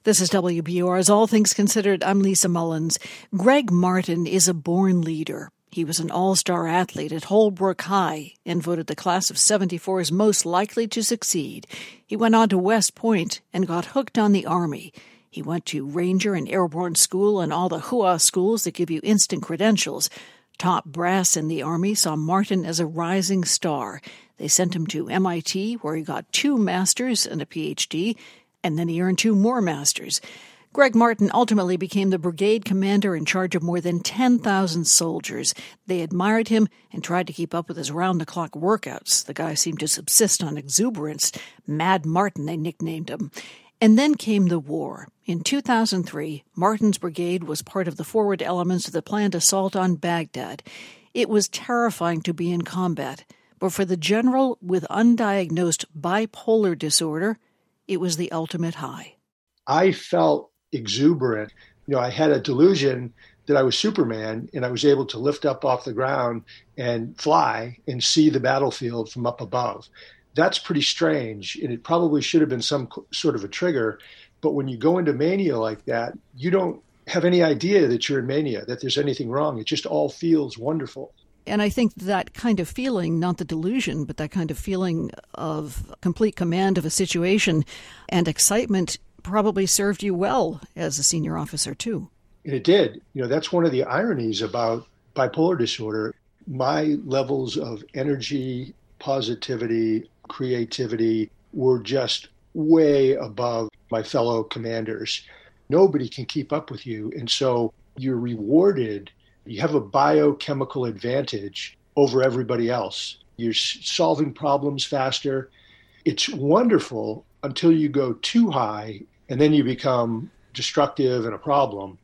This is WBUR's All Things Considered. I'm Lisa Mullins. Greg Martin is a born leader. He was an all-star athlete at Holbrook High and voted the class of '74 as most likely to succeed. He went on to West Point and got hooked on the Army. He went to Ranger and Airborne School and all the HUA schools that give you instant credentials. Top brass in the Army saw Martin as a rising star. They sent him to MIT, where he got 2 masters and a PhD, and then he earned 2 more masters. Greg Martin ultimately became the brigade commander in charge of more than 10,000 soldiers. They admired him and tried to keep up with his round-the-clock workouts. The guy seemed to subsist on exuberance. Mad Martin, they nicknamed him. And then came the war. In 2003, Martin's brigade was part of the forward elements of the planned assault on Baghdad. It was terrifying to be in combat, but for the general with undiagnosed bipolar disorder, it was the ultimate high. I felt exuberant. I had a delusion that I was Superman and I was able to lift up off the ground and fly and see the battlefield from up above. That's pretty strange, and it probably should have been some sort of a trigger. But when you go into mania like that, you don't have any idea that you're in mania, that there's anything wrong. It just all feels wonderful. And I think that kind of feeling, not the delusion, but that kind of feeling of complete command of a situation and excitement probably served you well as a senior officer, too. And it did. That's one of the ironies about bipolar disorder. My levels of energy, positivity, creativity were just way above my fellow commanders. Nobody can keep up with you. And so you're rewarded. You have a biochemical advantage over everybody else. You're solving problems faster. It's wonderful until you go too high and then you become destructive and a problem,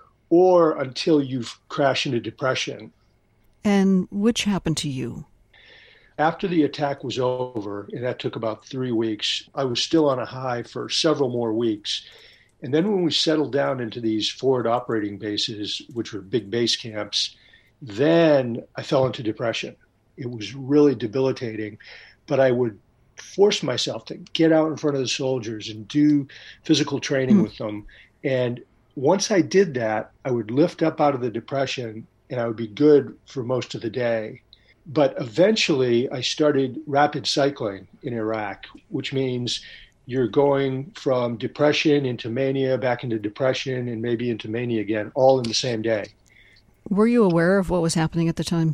or until you crash into depression. And which happened to you? After the attack was over, and that took about 3 weeks, I was still on a high for several more weeks. And then when we settled down into these forward operating bases, which were big base camps, then I fell into depression. It was really debilitating, but I would force myself to get out in front of the soldiers and do physical training with them. And once I did that, I would lift up out of the depression and I would be good for most of the day. But eventually I started rapid cycling in Iraq, which means you're going from depression into mania, back into depression, and maybe into mania again, all in the same day. Were you aware of what was happening at the time?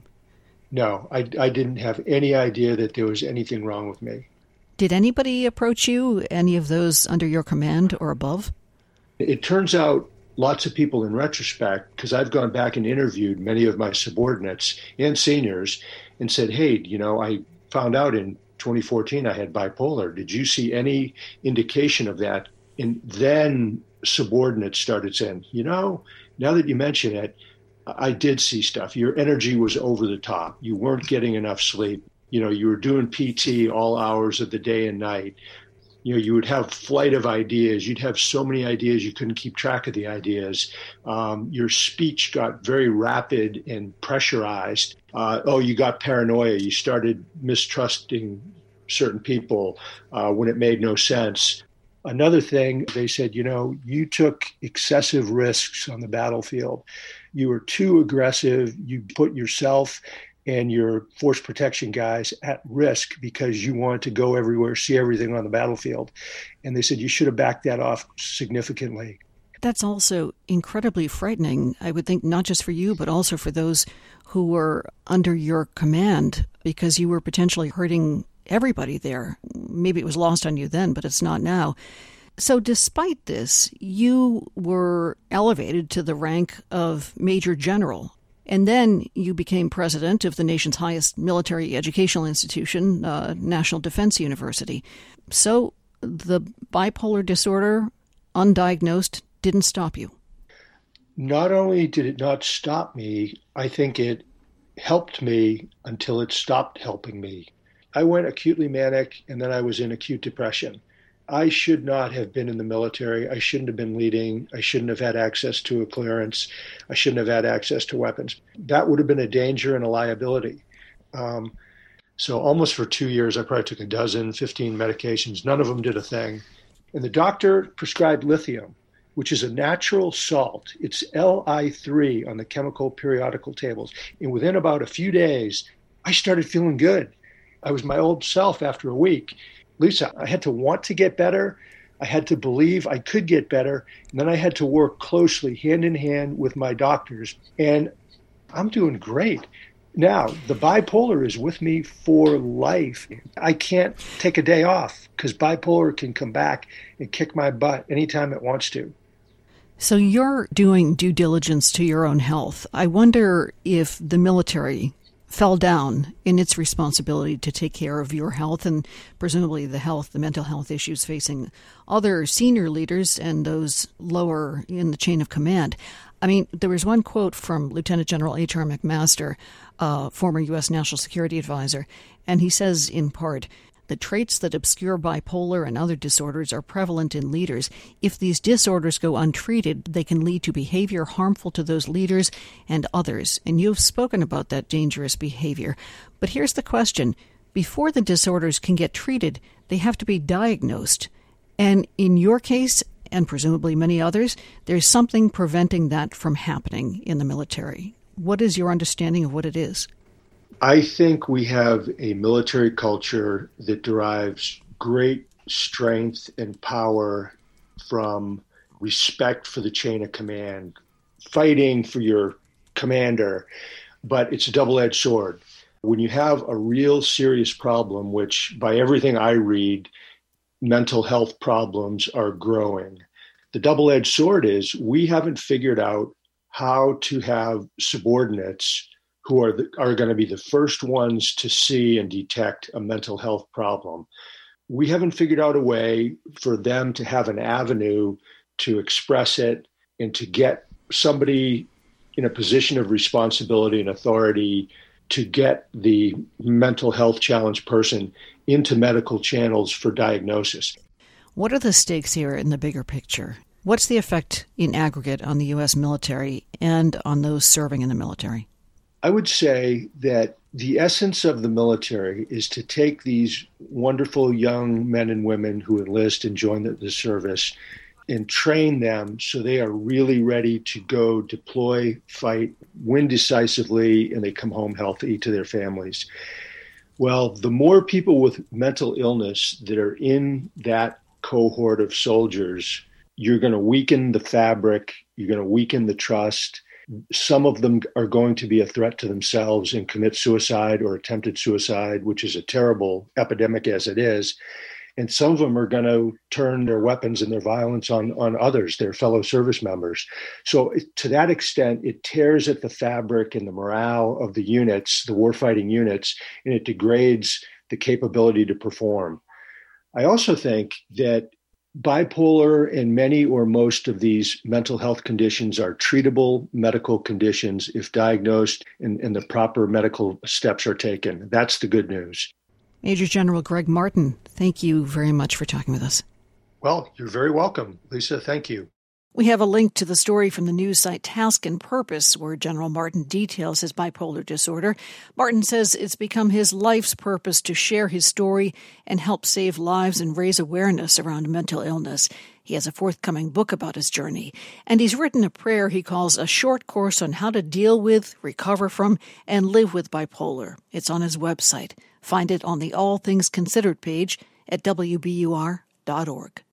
No, I didn't have any idea that there was anything wrong with me. Did anybody approach you, any of those under your command or above? It turns out lots of people in retrospect, because I've gone back and interviewed many of my subordinates and seniors and said, hey, I found out in 2014 I had bipolar. Did you see any indication of that? And then subordinates started saying, now that you mention it, I did see stuff. Your energy was over the top. You weren't getting enough sleep. You were doing PT all hours of the day and night. You would have flight of ideas. You'd have so many ideas you couldn't keep track of the ideas. Your speech got very rapid and pressurized. You got paranoia. You started mistrusting certain people when it made no sense. Another thing, they said, you took excessive risks on the battlefield. You were too aggressive. You put yourself and your force protection guys at risk because you wanted to go everywhere, see everything on the battlefield. And they said you should have backed that off significantly. That's also incredibly frightening, I would think, not just for you, but also for those who were under your command, because you were potentially hurting everybody there. Maybe it was lost on you then, but it's not now. So despite this, you were elevated to the rank of Major General. And then you became president of the nation's highest military educational institution, National Defense University. So the bipolar disorder, undiagnosed, didn't stop you. Not only did it not stop me, I think it helped me until it stopped helping me. I went acutely manic, and then I was in acute depression. I should not have been in the military. I shouldn't have been leading. I shouldn't have had access to a clearance. I shouldn't have had access to weapons. That would have been a danger and a liability. So almost for 2 years, I probably took 12, 15 medications. None of them did a thing. And the doctor prescribed lithium, which is a natural salt. It's Li3 on the chemical periodical tables. And within about a few days, I started feeling good. I was my old self after a week. Lisa, I had to want to get better. I had to believe I could get better. And then I had to work closely, hand in hand with my doctors. And I'm doing great. Now, the bipolar is with me for life. I can't take a day off because bipolar can come back and kick my butt anytime it wants to. So you're doing due diligence to your own health. I wonder if the military fell down in its responsibility to take care of your health and presumably the mental health issues facing other senior leaders and those lower in the chain of command. I mean, there was one quote from Lieutenant General H.R. McMaster, former U.S. National Security Advisor, and he says, in part, the traits that obscure bipolar and other disorders are prevalent in leaders. If these disorders go untreated, they can lead to behavior harmful to those leaders and others. And you've spoken about that dangerous behavior. But here's the question. Before the disorders can get treated, they have to be diagnosed. And in your case, and presumably many others, there's something preventing that from happening in the military. What is your understanding of what it is? I think we have a military culture that derives great strength and power from respect for the chain of command, fighting for your commander, but it's a double-edged sword. When you have a real serious problem, which by everything I read, mental health problems are growing. The double-edged sword is we haven't figured out how to have subordinates who are going to be the first ones to see and detect a mental health problem. We haven't figured out a way for them to have an avenue to express it and to get somebody in a position of responsibility and authority to get the mental health challenged person into medical channels for diagnosis. What are the stakes here in the bigger picture? What's the effect in aggregate on the U.S. military and on those serving in the military? I would say that the essence of the military is to take these wonderful young men and women who enlist and join the service and train them so they are really ready to go deploy, fight, win decisively, and they come home healthy to their families. Well, the more people with mental illness that are in that cohort of soldiers, you're going to weaken the fabric, you're going to weaken the trust. Some of them are going to be a threat to themselves and commit suicide or attempted suicide, which is a terrible epidemic as it is. And some of them are going to turn their weapons and their violence on others, their fellow service members. So to that extent, it tears at the fabric and the morale of the units, the warfighting units, and it degrades the capability to perform. I also think that bipolar and many or most of these mental health conditions are treatable medical conditions if diagnosed and the proper medical steps are taken. That's the good news. Major General Greg Martin, thank you very much for talking with us. Well, you're very welcome, Lisa. Thank you. We have a link to the story from the news site Task and Purpose, where General Martin details his bipolar disorder. Martin says it's become his life's purpose to share his story and help save lives and raise awareness around mental illness. He has a forthcoming book about his journey, and he's written a prayer he calls a short course on how to deal with, recover from, and live with bipolar. It's on his website. Find it on the All Things Considered page at WBUR.org.